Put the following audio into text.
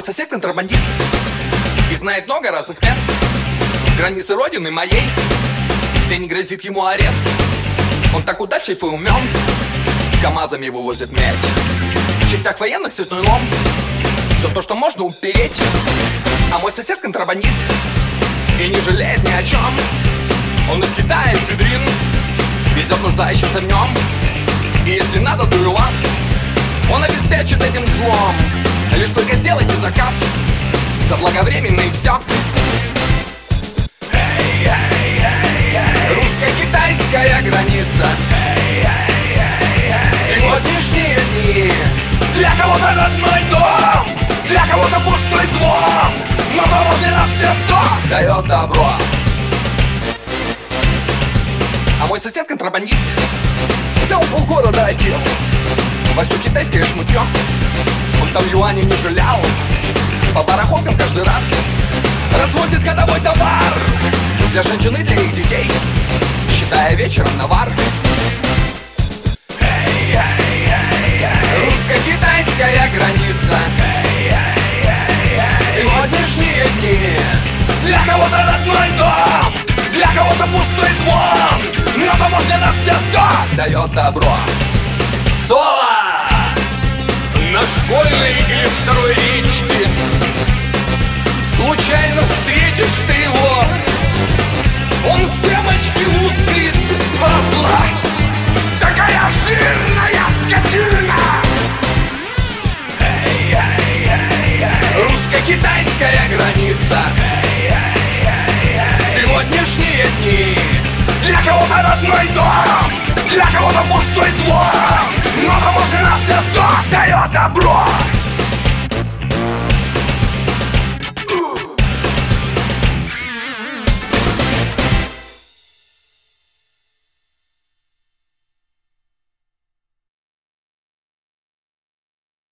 сосед контрабандист и знает много разных мест, границы родины моей, где не грозит ему арест. Он так удачлив и умен, КамАЗами вывозит медь, в частях военных цветной лом, все то, что можно упереть. А мой сосед контрабандист и не жалеет ни о чем. Он из Китая эфедрин везет нуждающимся в нем. И если надо, то и вас он обеспечит этим злом. Лишь только сделайте заказ заблаговременно и все. Русско-китайская граница, сегодняшние дни для кого-то родной дом, для кого-то пустой звон, но поможет на все 100 дает добро. А мой сосед контрабандист, да он полгорода одел во все китайское шмутье. Он там юаней не жалял, по барахолкам каждый раз развозит ходовой товар для женщин и для их детей, считая вечером навар. Русско-китайская граница, сегодняшние дни для кого-то родной дом, для кого-то пустой звон, но таможня на все 100 дает добро. Соло на школьной или второй речке, случайно встретишь ты его, он семечки лускает, падла, такая жирная скотина. Русско-китайская граница, сегодняшние дни для кого-то родной дом, для кого-то пустой звон, но таможня на все 100 дает добро.